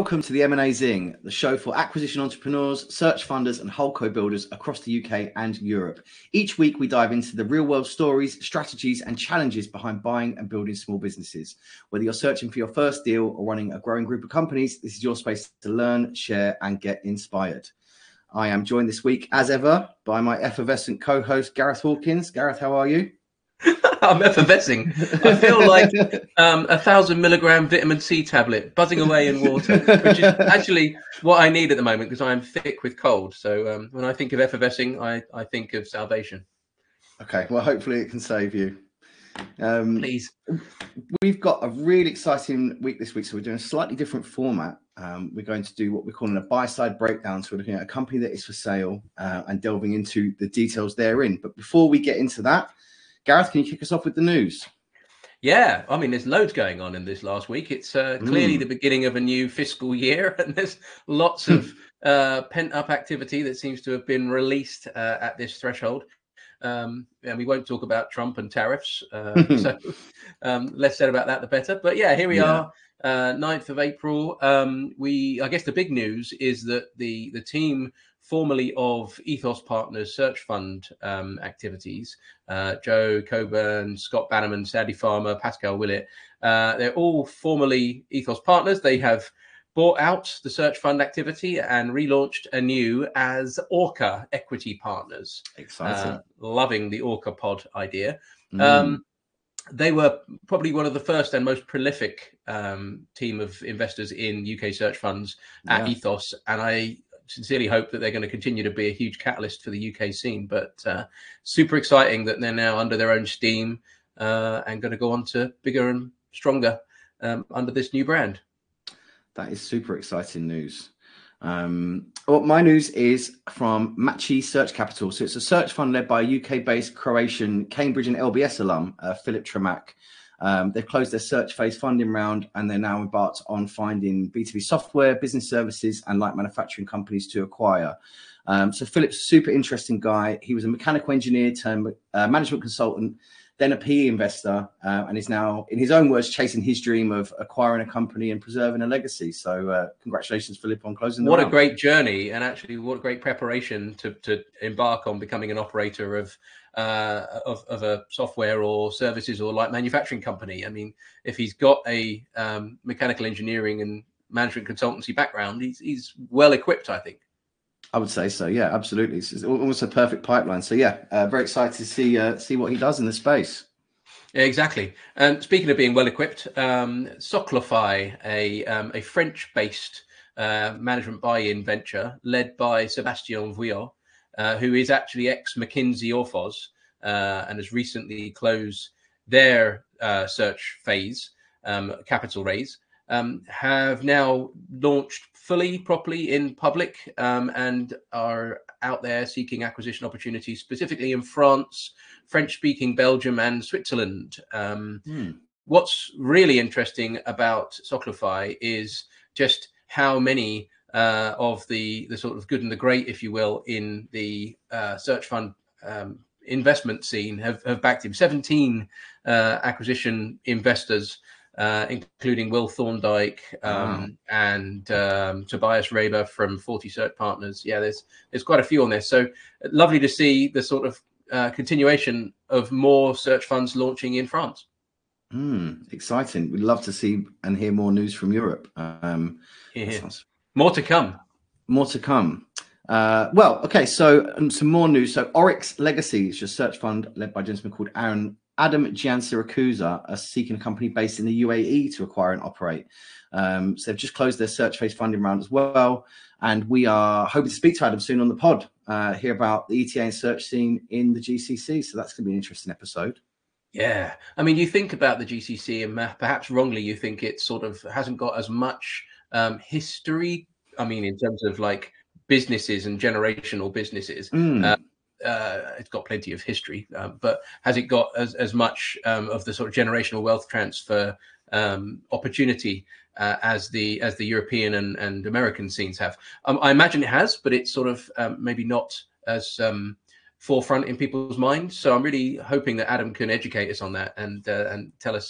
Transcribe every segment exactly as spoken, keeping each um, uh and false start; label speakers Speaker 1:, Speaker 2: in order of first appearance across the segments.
Speaker 1: Welcome to the M and A Zing, the show for acquisition entrepreneurs, search funders and holdco builders across the U K and Europe. Each week we dive into the real world stories, strategies and challenges behind buying and building small businesses. Whether you're searching for your first deal or running a growing group of companies, this is your space to learn, share and get inspired. I am joined this week, as ever, by my effervescent co-host, Gareth Hawkins. Gareth, how are you?
Speaker 2: I'm effervescing. I feel like um, a thousand milligram vitamin C tablet buzzing away in water, which is actually what I need at the moment because I'm thick with cold. So um, when I think of effervescing, I, I think of salvation.
Speaker 1: Okay, well, hopefully it can save you. Um,
Speaker 2: Please.
Speaker 1: We've got a really exciting week this week. So we're doing a slightly different format. Um, we're going to do what we're calling a buy-side breakdown. So we're looking at a company that is for sale uh, and delving into the details therein. But before we get into that, Gareth, can you kick us off with the news?
Speaker 2: Yeah, I mean, there's loads going on in this last week. It's uh, clearly mm. the beginning of a new fiscal year, and there's lots of uh, pent-up activity that seems to have been released uh, at this threshold. Um, and we won't talk about Trump and tariffs, uh, so um, less said about that, the better. But yeah, here we yeah. are, uh, ninth of April. Um, we, I guess the big news is that the the team formerly of Ethos Partners search fund um, activities, uh, Joe Coburn, Scott Bannerman, Sandy Farmer, Pascal Willett, uh, they're all formerly Ethos Partners. They have bought out the search fund activity and relaunched anew as Orca Equity Partners.
Speaker 1: Exciting.
Speaker 2: Uh, loving the Orca pod idea.
Speaker 1: Mm.
Speaker 2: Um, they were probably one of the first and most prolific um, team of investors in U K search funds at yeah. Ethos. And I sincerely hope that they're going to continue to be a huge catalyst for the U K scene, but uh, super exciting that they're now under their own steam uh, and going to go on to bigger and stronger um, under this new brand.
Speaker 1: That is super exciting news. Um, well, my news is from Machi Search Capital. So it's a search fund led by a U K-based Croatian Cambridge and L B S alum, uh, Philip Tremack. Um, they've closed their search phase funding round and they're now embarked on finding B two B software, business services and light manufacturing companies to acquire. Um, so Philip's a super interesting guy. He was a mechanical engineer turned uh, management consultant, then a P E investor, uh, and is now, in his own words, chasing his dream of acquiring a company and preserving a legacy. So uh, congratulations, Philip, on closing the
Speaker 2: What
Speaker 1: round.
Speaker 2: a great journey, and actually what a great preparation to, to embark on becoming an operator of, uh, of of a software or services or light manufacturing company. I mean, if he's got a um, mechanical engineering and management consultancy background, he's, he's well equipped, I think.
Speaker 1: I would say so. Yeah, absolutely. It's almost a perfect pipeline. So yeah, uh, very excited to see uh, see what he does in the space.
Speaker 2: Exactly. And speaking of being well equipped, um, Soclify, a um, a French-based uh, management buy-in venture led by Sébastien Vuillot, uh, who is actually ex-McKinsey Orphoz uh, and has recently closed their uh, search phase, um, capital raise, um, have now launched fully, properly in public um, and are out there seeking acquisition opportunities, specifically in France, French-speaking Belgium and Switzerland. Um, hmm. What's really interesting about Soclify is just how many uh, of the, the sort of good and the great, if you will, in the uh, search fund um, investment scene have, have backed him. seventeen uh, acquisition investors, Uh, including Will Thorndike um, wow. and um, Tobias Raber from forty Search Partners. Yeah, there's there's quite a few on this. So lovely to see the sort of uh, continuation of more search funds launching in France.
Speaker 1: Mm, exciting. We'd love to see and hear more news from Europe. Um,
Speaker 2: yeah. sounds... More to come.
Speaker 1: More to come. Uh, well, okay, so um, some more news. So Oryx Legacy is a search fund led by a gentleman called Aaron Adam Giansiracusa are seeking a company based in the U A E to acquire and operate. Um, so they've just closed their search phase funding round as well. And we are hoping to speak to Adam soon on the pod, uh, hear about the E T A and search scene in the G C C. So that's going to be an interesting episode.
Speaker 2: Yeah. I mean, you think about the G C C and perhaps wrongly, you think it sort of hasn't got as much um, history. I mean, in terms of like businesses and generational businesses. Mm. Uh, Uh, it's got plenty of history, um, but has it got as, as much um, of the sort of generational wealth transfer um, opportunity uh, as the as the European and, and American scenes have? Um, I imagine it has, but it's sort of um, maybe not as um, forefront in people's minds. So I'm really hoping that Adam can educate us on that and uh, and tell us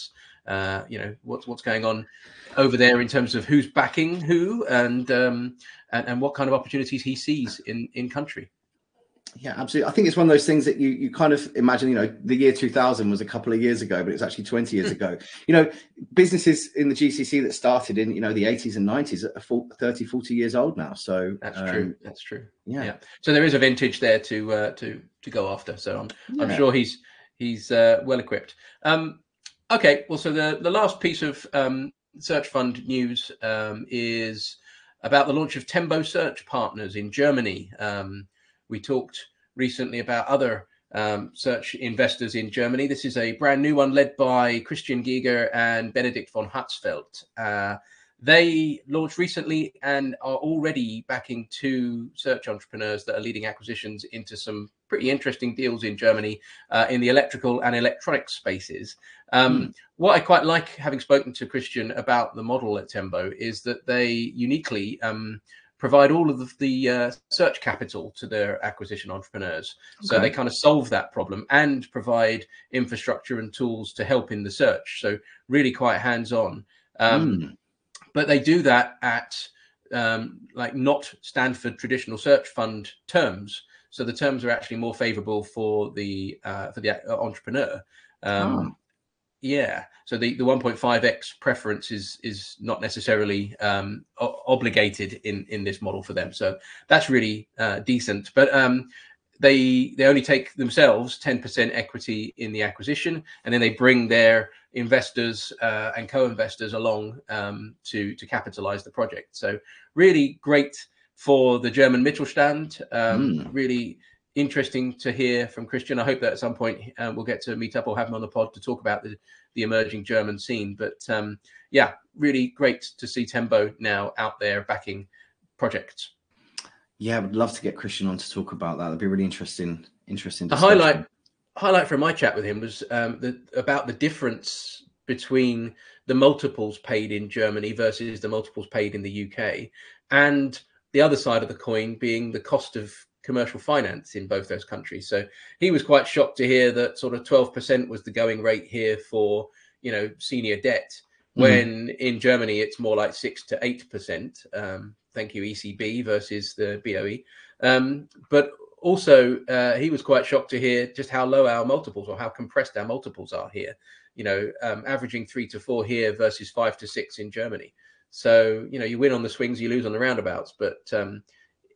Speaker 2: uh, you know, what's what's going on over there in terms of who's backing who, and um, and, and what kind of opportunities he sees in in country.
Speaker 1: Yeah, absolutely. I think it's one of those things that you you kind of imagine, you know, the year two thousand was a couple of years ago, but it's actually twenty years ago. You know, businesses in the G C C that started in, you know, the eighties and nineties are thirty, forty years old now. So
Speaker 2: that's
Speaker 1: um,
Speaker 2: true. That's true.
Speaker 1: Yeah.
Speaker 2: yeah. So there is a vintage there to uh, to to go after. So I'm
Speaker 1: yeah.
Speaker 2: I'm sure he's he's uh, well equipped. Um, okay. Well, so the the last piece of um, search fund news um, is about the launch of Tembo Search Partners in Germany. Um, we talked recently about other um, search investors in Germany. This is a brand new one led by Christian Giger and Benedikt von Hatzfeldt. Uh, they launched recently and are already backing two search entrepreneurs that are leading acquisitions into some pretty interesting deals in Germany uh, in the electrical and electronic spaces. Um, mm. What I quite like, having spoken to Christian about the model at Tembo, is that they uniquely um, provide all of the, the uh, search capital to their acquisition entrepreneurs. Okay. So they kind of solve that problem and provide infrastructure and tools to help in the search. So really quite hands-on. Um, mm. But they do that at um, like not Stanford traditional search fund terms. So the terms are actually more favorable for the uh, for the entrepreneur. Um, oh. Yeah, so the, the one point five x preference is is not necessarily um, o- obligated in, in this model for them. So that's really uh, decent. But um, they they only take themselves ten percent equity in the acquisition, and then they bring their investors uh, and co-investors along um, to to capitalize the project. So really great for the German Mittelstand. Um, mm. Really interesting to hear from Christian. I hope that at some point uh, we'll get to meet up or have him on the pod to talk about the, the emerging German scene. But um, yeah, really great to see Tembo now out there backing projects.
Speaker 1: Yeah, I would love to get Christian on to talk about that. That'd be really interesting. Interesting.
Speaker 2: The highlight highlight from my chat with him was um, the, about the difference between the multiples paid in Germany versus the multiples paid in the U K, and the other side of the coin being the cost of commercial finance in both those countries. So he was quite shocked to hear that sort of twelve percent was the going rate here for, you know, senior debt, when mm. in Germany it's more like six to eight percent. Um, thank you, E C B versus the B O E. Um, but also uh, he was quite shocked to hear just how low our multiples or how compressed our multiples are here. You know, um, averaging three to four here versus five to six in Germany. So, you know, you win on the swings, you lose on the roundabouts, but um,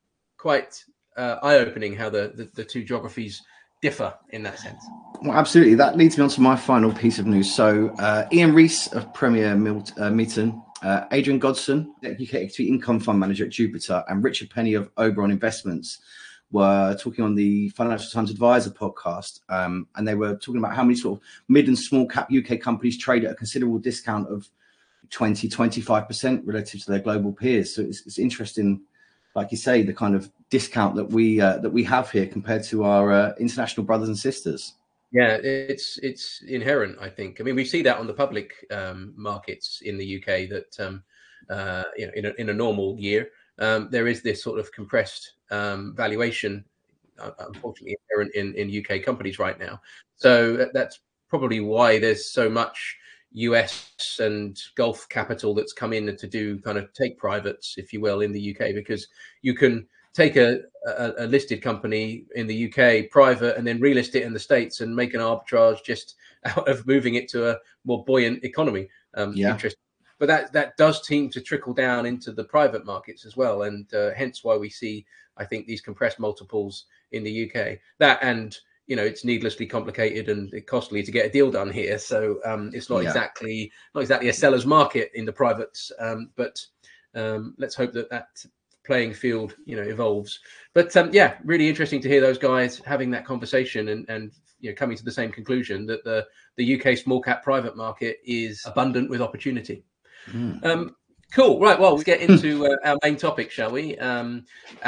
Speaker 2: quite Uh, eye-opening how the, the, the two geographies differ in that sense.
Speaker 1: Well, absolutely. That leads me on to my final piece of news. So uh, Ian Rees of Premier Milt- uh, Meaton, uh, Adrian Godson, U K Equity Income Fund Manager at Jupiter, and Richard Penny of Oberon Investments were talking on the Financial Times Advisor podcast. Um, and they were talking about how many sort of mid and small cap U K companies trade at a considerable discount of twenty, twenty-five percent relative to their global peers. So it's, it's interesting, like you say, the kind of discount that we uh, that we have here compared to our uh, international brothers and sisters.
Speaker 2: Yeah, it's it's inherent, I think. I mean, we see that on the public um, markets in the U K that um, uh, you know, in a, in a normal year, um, there is this sort of compressed um, valuation, uh, unfortunately, inherent in, in U K companies right now. So that's probably why there's so much U S and Gulf capital that's come in to do kind of take privates, if you will, in the U K, because you can take a, a, a listed company in the U K private and then relist it in the States and make an arbitrage just out of moving it to a more buoyant economy. Um,
Speaker 1: yeah.
Speaker 2: Interesting. But that, that does seem to trickle down into the private markets as well. And uh, hence why we see, I think, these compressed multiples in the U K. That and you know, it's needlessly complicated and costly to get a deal done here. So um, it's not yeah. exactly not exactly a seller's market in the privates. Um, but um, let's hope that that playing field, you know, evolves. But um, yeah, really interesting to hear those guys having that conversation and, and you know, coming to the same conclusion that the, the U K small cap private market is abundant with opportunity. Mm. Um, cool. Right. Well, we'll get into uh, our main topic, shall we? Um,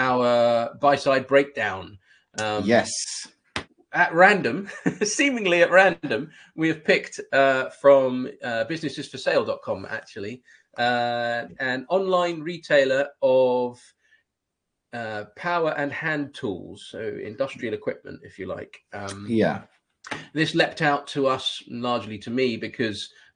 Speaker 2: our buy side breakdown. Um,
Speaker 1: yes.
Speaker 2: At random, seemingly at random, we have picked uh, from uh, businesses for sale dot com, actually, uh, an online retailer of uh, power and hand tools, so industrial equipment, if you like. Um,
Speaker 1: yeah.
Speaker 2: This leapt out to us, largely to me, because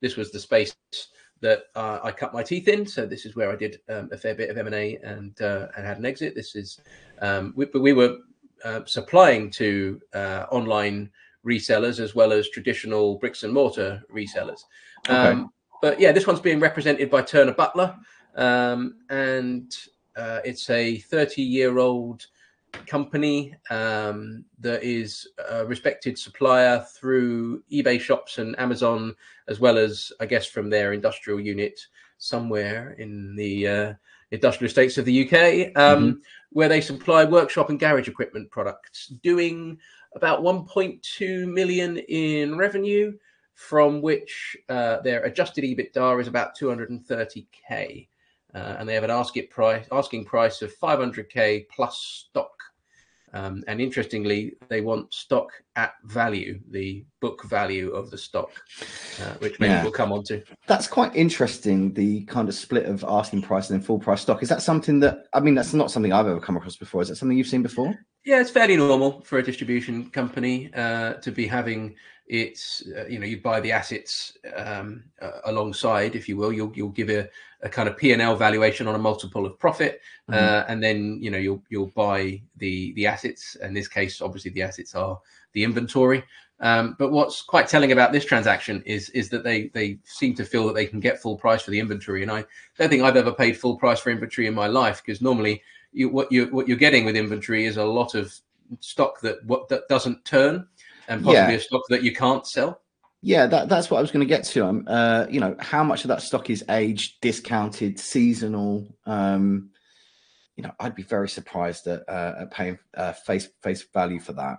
Speaker 2: this was the space that uh, I cut my teeth in. So this is where I did um, a fair bit of M and A and uh, and had an exit. This is, um, we, but we were uh, supplying to uh, online resellers as well as traditional bricks and mortar resellers.
Speaker 1: Okay.
Speaker 2: Um, but yeah, this one's being represented by Turner Butler, um, and uh, it's a thirty-year-old company um, that is a respected supplier through eBay shops and Amazon, as well as, I guess, from their industrial unit somewhere in the uh, industrial estates of the U K, um, mm-hmm. where they supply workshop and garage equipment products, doing about one point two million in revenue, from which uh, their adjusted EBITDA is about two hundred thirty K. Uh, and they have an asking price, asking price of five hundred K plus stock. Um, and interestingly, they want stock at value, the book value of the stock, uh, which maybe yeah. we'll come on to.
Speaker 1: That's quite interesting, the kind of split of asking price and then full price stock. Is that something that, I mean, that's not something I've ever come across before. Is that something you've seen before?
Speaker 2: Yeah, it's fairly normal for a distribution company uh, to be having its, uh, you know, you buy the assets um, uh, alongside, if you will. You'll you'll give a, a kind of P and L valuation on a multiple of profit, mm-hmm. uh, and then you know you'll you'll buy the the assets. In this case, obviously, the assets are the inventory. Um, but what's quite telling about this transaction is is that they they seem to feel that they can get full price for the inventory, and I don't think I've ever paid full price for inventory in my life, because normally you, what you what you're getting with inventory is a lot of stock that what that doesn't turn, and possibly yeah. a stock that you can't sell.
Speaker 1: Yeah, that, that's what I was going to get to. Um, uh, you know, how much of that stock is aged, discounted, seasonal? Um, you know, I'd be very surprised at, uh, at paying uh, face face value for that.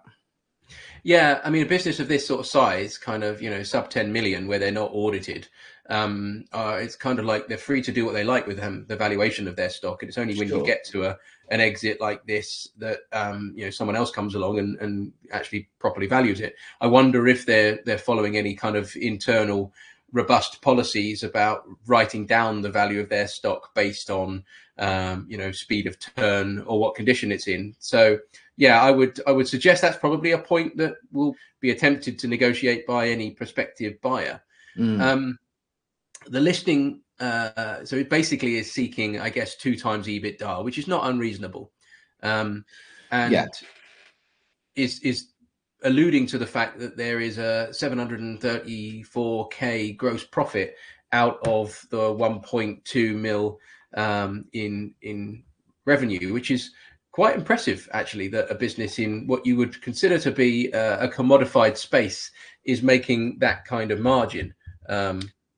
Speaker 2: Yeah, I mean, a business of this sort of size, kind of, you know, sub ten million, where they're not audited, um, uh, it's kind of like they're free to do what they like with um, the valuation of their stock. And it's only when sure. you get to a an exit like this that um, you know someone else comes along and, and actually properly values it. I wonder if they're they're following any kind of internal robust policies about writing down the value of their stock based on um, you know speed of turn or what condition it's in. So yeah, I would I would suggest that's probably a point that will be attempted to negotiate by any prospective buyer. Mm. Um, the listing. Uh, so it basically is seeking, I guess, two times EBITDA, which is not unreasonable, um, and yeah. is is alluding to the fact that there is a seven hundred thirty-four K gross profit out of the one point two mil um, in in revenue, which is quite impressive, actually, that a business in what you would consider to be a, a commodified space is making that kind of margin. Um,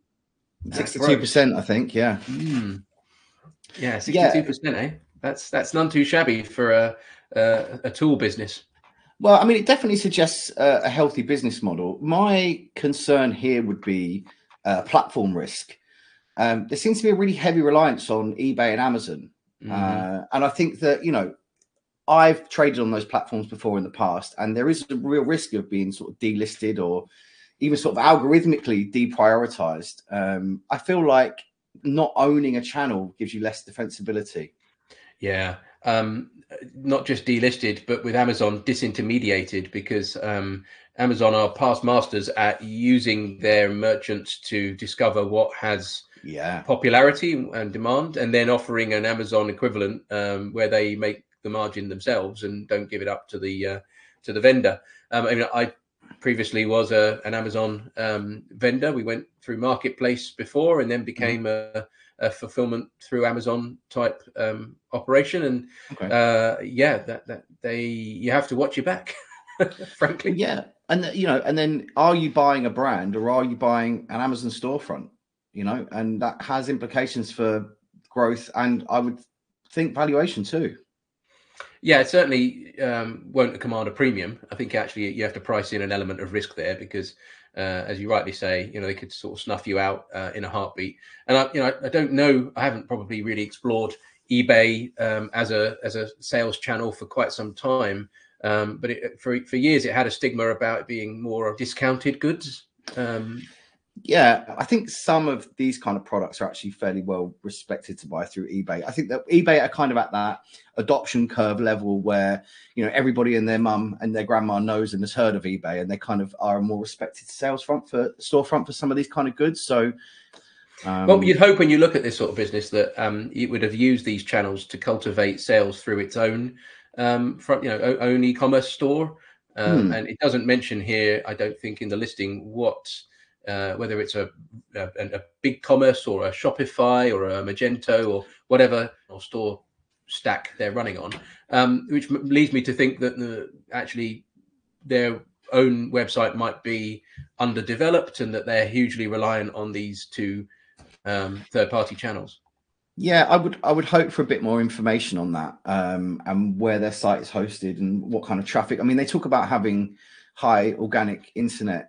Speaker 1: Sixty-two percent, I think. Yeah,
Speaker 2: mm. yeah, sixty-two percent. Eh, that's that's none too shabby for a, a a tool business.
Speaker 1: Well, I mean, it definitely suggests a, a healthy business model. My concern here would be uh, platform risk. Um, there seems to be a really heavy reliance on eBay and Amazon, mm-hmm. uh, and I think that you know, I've traded on those platforms before in the past, and there is a real risk of being sort of delisted or even sort of algorithmically deprioritized. Um, I feel like not owning a channel gives you less defensibility.
Speaker 2: Yeah, um, not just delisted, but with Amazon disintermediated, because um, Amazon are past masters at using their merchants to discover what has
Speaker 1: yeah.
Speaker 2: popularity and demand, and then offering an Amazon equivalent um, where they make the margin themselves and don't give it up to the uh, to the vendor. Um, I mean, I. previously was a, an Amazon um, vendor. We went through Marketplace before and then became mm-hmm. a, a fulfillment through Amazon type um, operation. And okay. uh, yeah, that, that they, you have to watch your back, frankly.
Speaker 1: Yeah. And, you know, and then are you buying a brand or are you buying an Amazon storefront, you know, and that has implications for growth and I would think valuation too.
Speaker 2: Yeah, it certainly um, won't command a premium. I think actually you have to price in an element of risk there because, uh, as you rightly say, you know, they could sort of snuff you out uh, in a heartbeat. And I, you know, I, I don't know. I haven't probably really explored eBay um, as a as a sales channel for quite some time. Um, but it, for for years, it had a stigma about it being more of discounted goods. Um,
Speaker 1: Yeah, I think some of these kind of products are actually fairly well respected to buy through eBay. I think that eBay are kind of at that adoption curve level where, you know, everybody and their mum and their grandma knows and has heard of eBay, and they kind of are a more respected sales front for storefront for some of these kind of goods. So, um,
Speaker 2: well, you'd hope when you look at this sort of business that um, it would have used these channels to cultivate sales through its own um, front, you know, own e-commerce store. Um,
Speaker 1: hmm.
Speaker 2: And it doesn't mention here, I don't think, in the listing what. Uh, whether it's a, a a big commerce or a Shopify or a Magento or whatever or store stack they're running on, um, which leads me to think that the, actually their own website might be underdeveloped and that they're hugely reliant on these two um, third-party channels.
Speaker 1: Yeah, I would I would hope for a bit more information on that, um, and where their site is hosted and what kind of traffic. I mean, they talk about having high organic internet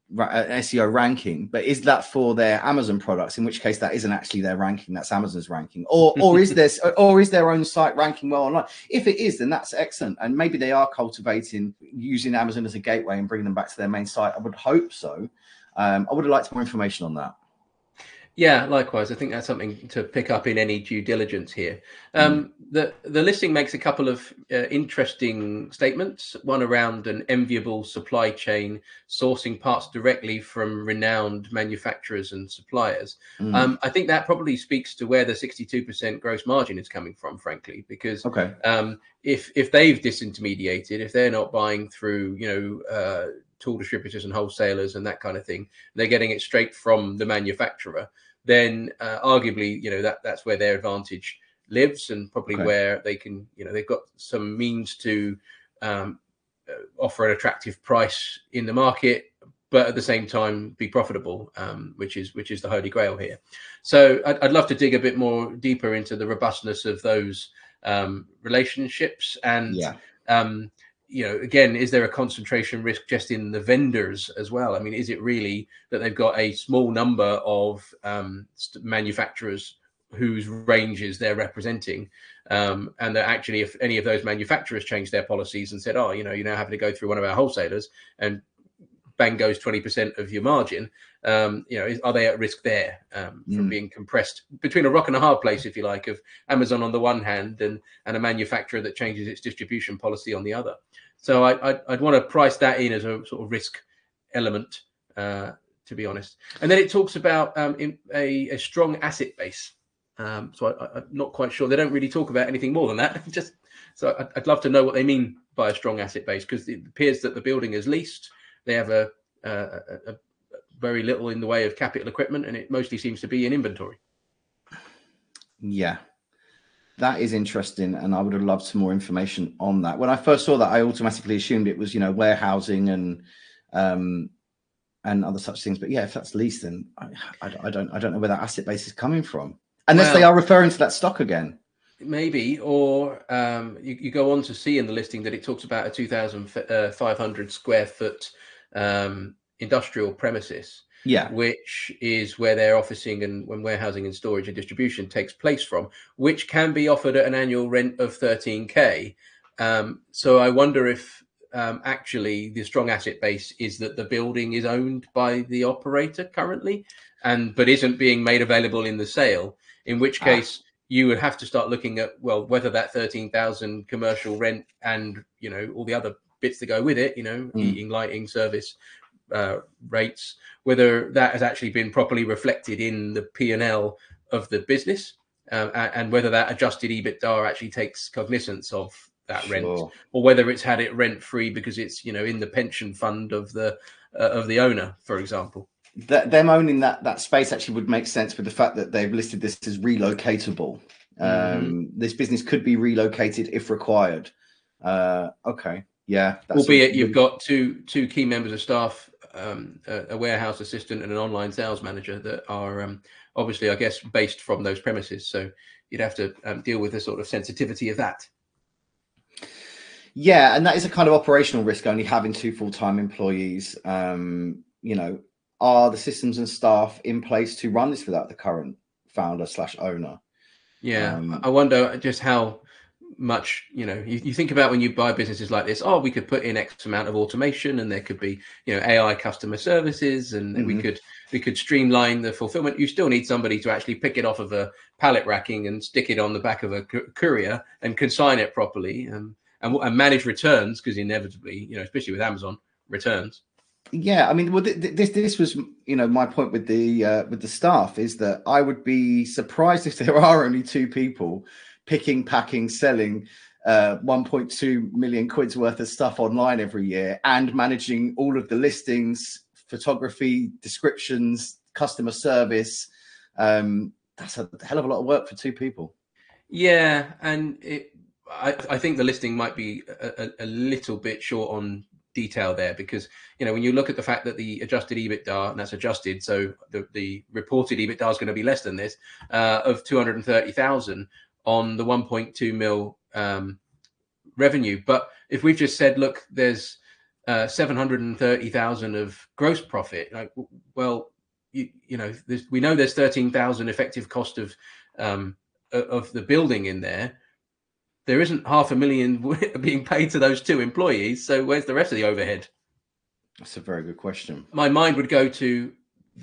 Speaker 1: S E O ranking, but is that for their Amazon products? In which case, that isn't actually their ranking; that's Amazon's ranking. Or, or is this, or is their own site ranking well online? If it is, then that's excellent, and maybe they are cultivating using Amazon as a gateway and bringing them back to their main site. I would hope so. Um, I would have liked more information on that.
Speaker 2: Yeah, likewise. I think that's something to pick up in any due diligence here. Um, mm. The the listing makes a couple of uh, interesting statements. One around an enviable supply chain, sourcing parts directly from renowned manufacturers and suppliers. Mm. Um, I think that probably speaks to where the sixty-two percent gross margin is coming from, frankly, because
Speaker 1: okay.
Speaker 2: um, if if they've disintermediated, if they're not buying through, you know, uh, tool distributors and wholesalers and that kind of thing, they're getting it straight from the manufacturer, then uh, arguably, you know, that that's where their advantage lives, and probably okay. where they can, you know, they've got some means to um, offer an attractive price in the market, but at the same time be profitable, um, which is which is the holy grail here. So I'd, I'd love to dig a bit more deeper into the robustness of those um, relationships, and
Speaker 1: yeah.
Speaker 2: um, you know, again, is there a concentration risk just in the vendors as well? I mean, is it really that they've got a small number of um, manufacturers whose ranges they're representing, um, and that actually, if any of those manufacturers changed their policies and said, "Oh, you know, you're now having to go through one of our wholesalers," and bang goes twenty percent of your margin, um, you know, is, are they at risk there um, from mm. being compressed between a rock and a hard place, if you like, of Amazon on the one hand and and a manufacturer that changes its distribution policy on the other? So I, I'd, I'd want to price that in as a sort of risk element, uh, to be honest. And then it talks about um, in a, a strong asset base. Um, so I, I'm not quite sure. They don't really talk about anything more than that. Just so I'd, I'd love to know what they mean by a strong asset base, because it appears that the building is leased. They have a, a, a, a very little in the way of capital equipment, and it mostly seems to be in inventory.
Speaker 1: Yeah, that is interesting, and I would have loved some more information on that. When I first saw that, I automatically assumed it was, you know, warehousing and um, and other such things. But yeah, if that's leased, then I, I, I don't I don't know where that asset base is coming from, unless well, they are referring to that stock again.
Speaker 2: Maybe, or um, you, you go on to see in the listing that it talks about a two thousand five hundred square foot um, industrial premises,
Speaker 1: yeah,
Speaker 2: which is where their officing and when warehousing and storage and distribution takes place from, which can be offered at an annual rent of thirteen K. Um, so I wonder if um, actually the strong asset base is that the building is owned by the operator currently, and but isn't being made available in the sale, in which case ah. you would have to start looking at, well, whether that thirteen thousand commercial rent and, you know, all the other bits that go with it, you know, mm. eating, lighting, service uh, rates, whether that has actually been properly reflected in the P and L of the business, uh, and whether that adjusted EBITDA actually takes cognizance of that sure. rent, or whether it's had it rent free because it's, you know, in the pension fund of the uh, of the owner, for example.
Speaker 1: That them owning that that space actually would make sense with the fact that they've listed this as relocatable. Um, mm-hmm. This business could be relocated if required. Uh, okay, yeah.
Speaker 2: That's Albeit you've got two two key members of staff, um, a, a warehouse assistant and an online sales manager that are um, obviously, I guess, based from those premises. So you'd have to um, deal with the sort of sensitivity of that.
Speaker 1: Yeah, and that is a kind of operational risk, only having two full-time employees. Um, you know, are the systems and staff in place to run this without the current founder slash owner?
Speaker 2: Yeah, um, I wonder just how much, you know, you, you think about when you buy businesses like this, oh, we could put in X amount of automation and there could be, you know, A I customer services and mm-hmm. we could we could streamline the fulfillment. You still need somebody to actually pick it off of a pallet racking and stick it on the back of a courier and consign it properly and, and, and manage returns, because inevitably, you know, especially with Amazon, returns.
Speaker 1: Yeah, I mean, well, th- th- this this was, you know, my point with the uh, with the staff is that I would be surprised if there are only two people picking, packing, selling uh, one point two million quid's worth of stuff online every year and managing all of the listings, photography, descriptions, customer service. Um, that's a hell of a lot of work for two people.
Speaker 2: Yeah, and it, I, I think the listing might be a, a, a little bit short on detail there, because, you know, when you look at the fact that the adjusted EBITDA, and that's adjusted, so the, the reported EBITDA is going to be less than this, uh, of two hundred thirty thousand on the one point two mil um, revenue. But if we've just said, look, there's uh, seven hundred thirty thousand of gross profit, like, well, you, you know, we know there's thirteen thousand effective cost of um, of the building in there. There isn't half a million being paid to those two employees. So where's the rest of the overhead?
Speaker 1: That's a very good question.
Speaker 2: My mind would go to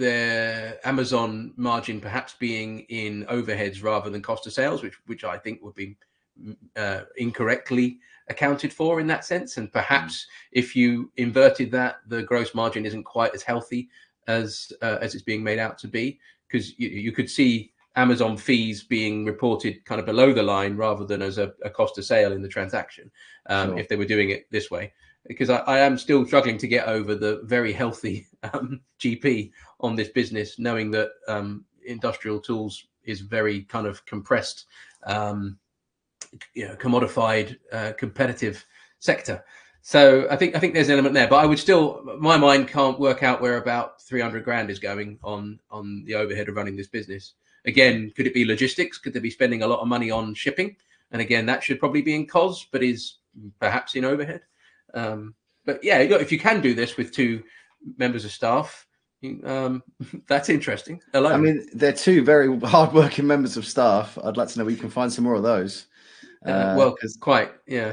Speaker 2: their Amazon margin perhaps being in overheads rather than cost of sales, which which I think would be uh, incorrectly accounted for in that sense. And perhaps mm. if you inverted that, the gross margin isn't quite as healthy as uh, as it's being made out to be, because you, you could see Amazon fees being reported kind of below the line rather than as a, a cost of sale in the transaction, um, sure. if they were doing it this way. Because I, I am still struggling to get over the very healthy um, G P on this business, knowing that um, industrial tools is very kind of compressed, um, you know, commodified, uh, competitive sector. So I think I think there's an element there, but I would still, my mind can't work out where about three hundred grand is going on on the overhead of running this business. Again, could it be logistics? Could they be spending a lot of money on shipping? And again, that should probably be in C O S, but is perhaps in overhead. Um, but yeah, if you can do this with two members of staff, um, that's interesting. Alone.
Speaker 1: I mean, they're two very hardworking members of staff. I'd like to know where you can find some more of those.
Speaker 2: Uh, uh, well, cause... quite, yeah.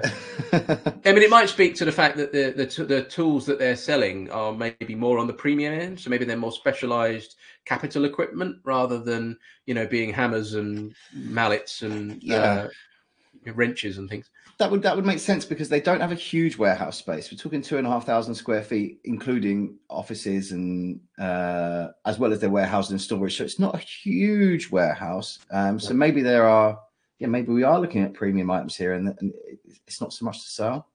Speaker 2: I mean, it might speak to the fact that the, the the tools that they're selling are maybe more on the premium end, so maybe they're more specialized capital equipment rather than, you know, being hammers and mallets and yeah. uh, wrenches and things.
Speaker 1: That would that would make sense, because they don't have a huge warehouse space. We're talking two and a half thousand square feet, including offices and uh, as well as their warehouse and storage. So it's not a huge warehouse. Um, so maybe there are. Yeah, maybe we are looking at premium items here, and, and it's not so much to sell.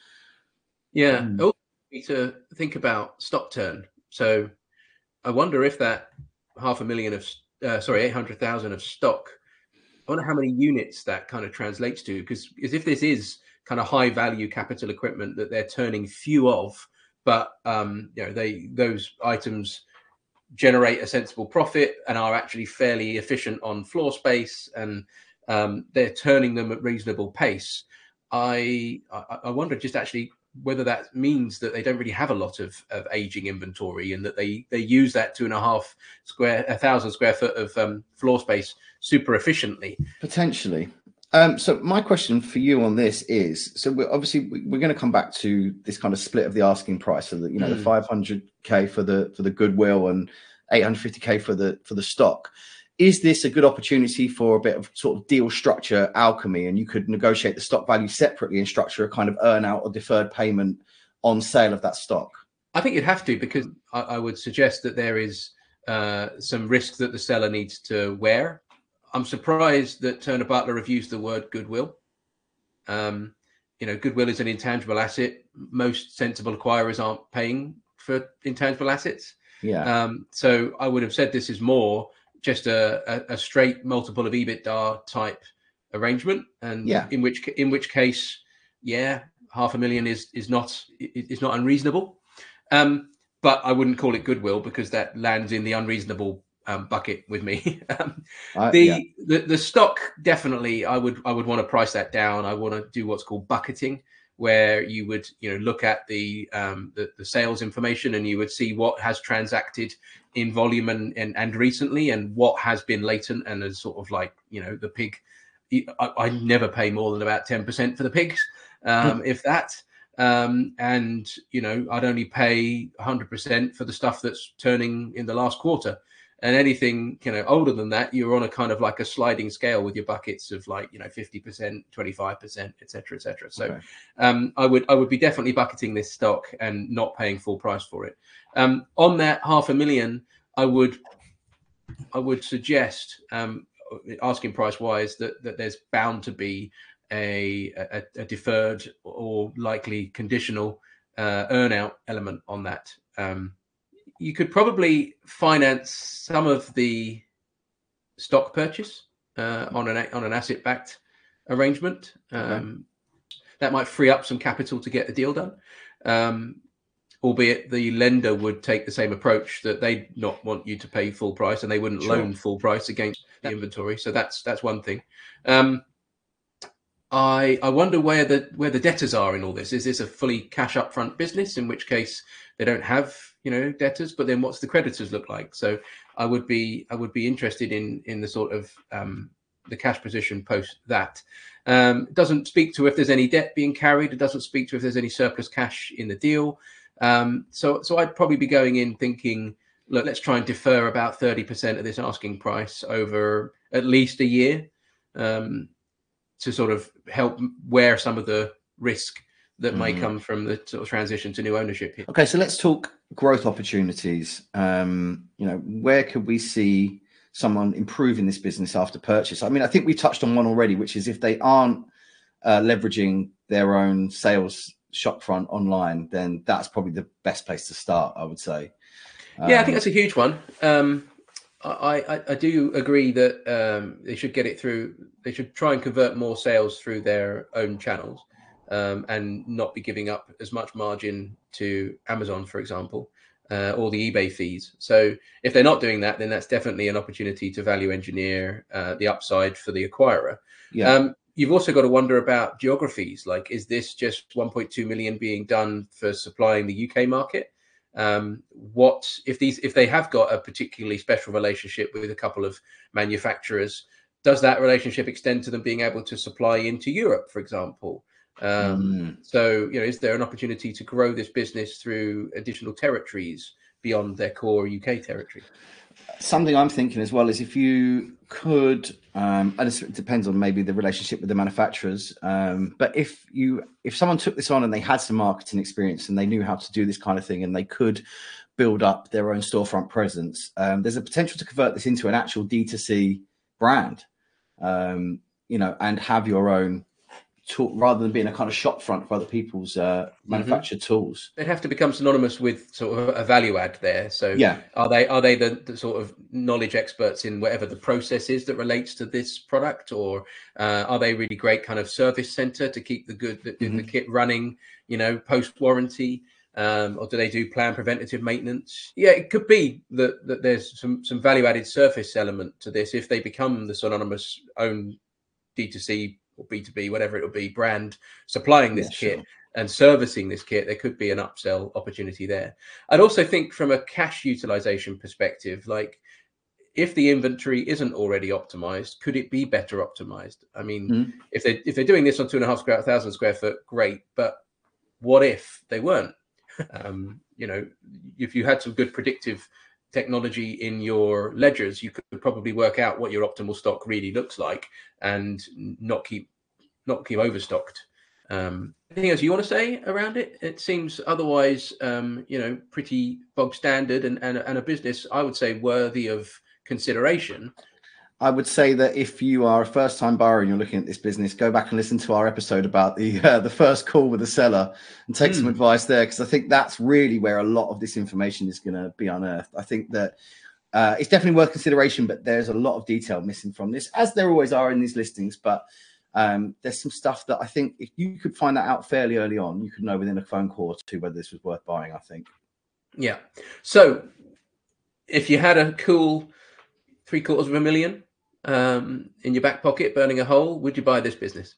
Speaker 2: Yeah, mm. also need to think about stock turn. So I wonder if that half a million of, uh, sorry, eight hundred thousand of stock, I wonder how many units that kind of translates to, because if this is kind of high value capital equipment that they're turning few of, but um, you know, they those items generate a sensible profit and are actually fairly efficient on floor space, and Um, they're turning them at reasonable pace. I, I I wonder just actually whether that means that they don't really have a lot of, of aging inventory, and that they they use that two and a half square a thousand square foot of um, floor space super efficiently.
Speaker 1: Potentially. Um, so my question for you on this is: so we're, obviously we're going to come back to this kind of split of the asking price, so that, you know, mm. the five hundred K for the for the goodwill and eight hundred fifty K for the for the stock. Is this a good opportunity for a bit of sort of deal structure alchemy, and you could negotiate the stock value separately and structure a kind of earn out or deferred payment on sale of that stock?
Speaker 2: I think you'd have to, because I, I would suggest that there is uh, some risk that the seller needs to wear. I'm surprised that Turner Butler have used the word goodwill. Um, you know, goodwill is an intangible asset. Most sensible acquirers aren't paying for intangible assets.
Speaker 1: Yeah.
Speaker 2: Um, so I would have said this is more just a, a, a straight multiple of EBITDA type arrangement, and
Speaker 1: yeah.
Speaker 2: in which in which case, yeah, half a million is is not is not unreasonable, um, but I wouldn't call it goodwill, because that lands in the unreasonable um, bucket with me. um,
Speaker 1: uh,
Speaker 2: the,
Speaker 1: yeah.
Speaker 2: the the stock, definitely, I would I would want to price that down. I want to do what's called bucketing, where you would, you know, look at the, um, the the sales information, and you would see what has transacted in volume and, and and recently, and what has been latent and is sort of like, you know, the pig I, I never pay more than about ten percent for the pigs, um, if that. Um, and, you know, I'd only pay one hundred percent for the stuff that's turning in the last quarter. And anything, you know, older than that, you're on a kind of like a sliding scale with your buckets of like, you know, fifty percent, twenty-five percent, et cetera, et cetera. So okay. um, I would I would be definitely bucketing this stock and not paying full price for it. Um, on that half a million, I would I would suggest, um, asking price wise, that, that there's bound to be a, a, a deferred or likely conditional uh, earn out element on that. Um, you could probably finance some of the stock purchase uh, on an on an asset backed arrangement. Um, okay. That might free up some capital to get the deal done. Um, albeit the lender would take the same approach, that they'd not want you to pay full price and they wouldn't sure. loan full price against the inventory. So that's that's one thing. Um, I I wonder where the where the debtors are in all this. Is this a fully cash upfront business, in which case they don't have, you know, debtors, but then what's the creditors look like? So I would be I would be interested in in the sort of um, the cash position post that. Um, it doesn't speak to if there's any debt being carried. It doesn't speak to if there's any surplus cash in the deal. Um, so, so I'd probably be going in thinking, look, let's try and defer about thirty percent of this asking price over at least a year, um, to sort of help wear some of the risk that mm. may come from the sort of transition to new ownership here.
Speaker 1: Okay, so let's talk growth opportunities. Um, you know, where could we see someone improving this business after purchase? I mean, I think we touched on one already, which is if they aren't uh, leveraging their own sales shopfront online, then that's probably the best place to start, I would say. Um,
Speaker 2: yeah, I think that's a huge one. Um, I, I, I do agree that um, they should get it through. They should try and convert more sales through their own channels, um, and not be giving up as much margin to Amazon, for example, uh, or the eBay fees. So if they're not doing that, then that's definitely an opportunity to value engineer uh, the upside for the acquirer. Yeah. Um, You've also got to wonder about geographies. Like, is this just one point two million being done for supplying the U K market? Um, what if these if they have got a particularly special relationship with a couple of manufacturers? Does that relationship extend to them being able to supply into Europe, for example? Um, mm. So, you know, is there an opportunity to grow this business through additional territories beyond their core U K territory?
Speaker 1: Something I'm thinking as well is if you could, um, and it depends on maybe the relationship with the manufacturers, um, but if you if someone took this on and they had some marketing experience and they knew how to do this kind of thing and they could build up their own storefront presence, um, there's a potential to convert this into an actual D two C brand, um, you know, and have your own tool rather than being a kind of shop front for other people's uh, manufactured mm-hmm. tools.
Speaker 2: They'd have to become synonymous with sort of a value add there. So
Speaker 1: yeah,
Speaker 2: are they are they the, the sort of knowledge experts in whatever the process is that relates to this product, or uh, are they really great kind of service center to keep the good the, mm-hmm. the kit running, you know, post warranty? Um, or do they do planned preventative maintenance? Yeah, it could be that that there's some some value added surface element to this if they become the synonymous own D two C or B two B, whatever it'll be, brand supplying this yeah, kit sure. and servicing this kit. There could be an upsell opportunity there. I'd also think from a cash utilization perspective, like if the inventory isn't already optimized, could it be better optimized? I mean, mm-hmm. if they if they're doing this on two and a half square thousand square foot, great. But what if they weren't? um, you know, if you had some good predictive technology in your ledgers, you could probably work out what your optimal stock really looks like and not keep not keep overstocked. Um, anything else you want to say around it? It seems otherwise, um, you know, pretty bog standard and, and and a business, I would say, worthy of consideration.
Speaker 1: I would say that if you are a first-time buyer and you're looking at this business, go back and listen to our episode about the uh, the first call with the seller and take mm. some advice there, because I think that's really where a lot of this information is going to be unearthed. I think that uh, it's definitely worth consideration, but there's a lot of detail missing from this, as there always are in these listings. But um, there's some stuff that I think if you could find that out fairly early on, you could know within a phone call or two whether this was worth buying, I think.
Speaker 2: Yeah. So if you had a cool three quarters of a million um, in your back pocket, burning a hole, would you buy this business?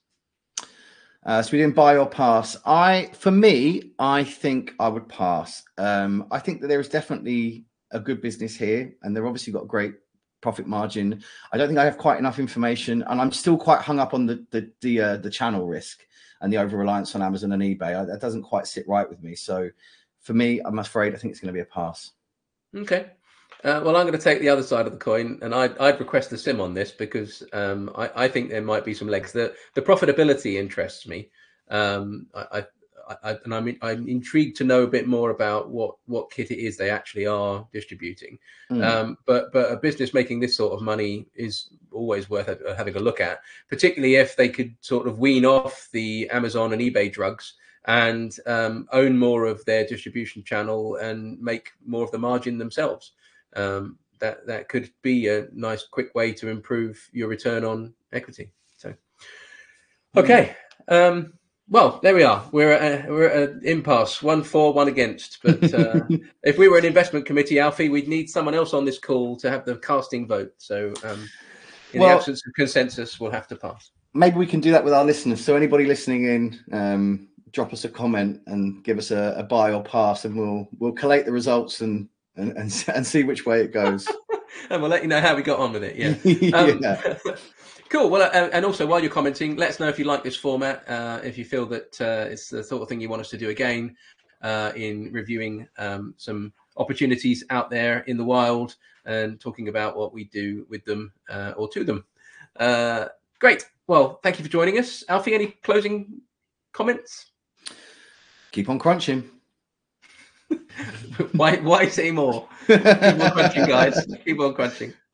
Speaker 1: Uh, so we didn't buy or pass. I, for me, I think I would pass. Um, I think that there is definitely a good business here, and they've obviously got great profit margin. I don't think I have quite enough information, and I'm still quite hung up on the the the, uh, the channel risk and the over reliance on Amazon and eBay. I, that doesn't quite sit right with me. So for me, I'm afraid I think it's going to be a pass.
Speaker 2: Okay. Uh, well, I'm going to take the other side of the coin, and I'd, I'd request a sim on this because um, I, I think there might be some legs. The the profitability interests me. Um, I, I, I and I'm I'm intrigued to know a bit more about what what kit it is they actually are distributing.
Speaker 1: Mm.
Speaker 2: Um, but but a business making this sort of money is always worth having a look at, particularly if they could sort of wean off the Amazon and eBay drugs and um, own more of their distribution channel and make more of the margin themselves. Um, that that could be a nice, quick way to improve your return on equity. So, okay, um, well, there we are. We're at a, we're at an impasse. One for, one against. But uh, if we were an investment committee, Alfie, we'd need someone else on this call to have the casting vote. So, um, in well, the absence of consensus, we'll have to pass.
Speaker 1: Maybe we can do that with our listeners. So, anybody listening in, um, drop us a comment and give us a, a buy or pass, and we'll we'll collate the results and. And, and and see which way it goes,
Speaker 2: and we'll let you know how we got on with it. Yeah, um,
Speaker 1: yeah.
Speaker 2: Cool. Well, uh, and also while you're commenting, let us know if you like this format. Uh, if you feel that uh, it's the sort of thing you want us to do again uh, in reviewing um, some opportunities out there in the wild and talking about what we do with them uh, or to them. Uh, great. Well, thank you for joining us, Alfie. Any closing comments?
Speaker 1: Keep on crunching.
Speaker 2: why why say more? Keep on crunching, guys. Keep on crunching.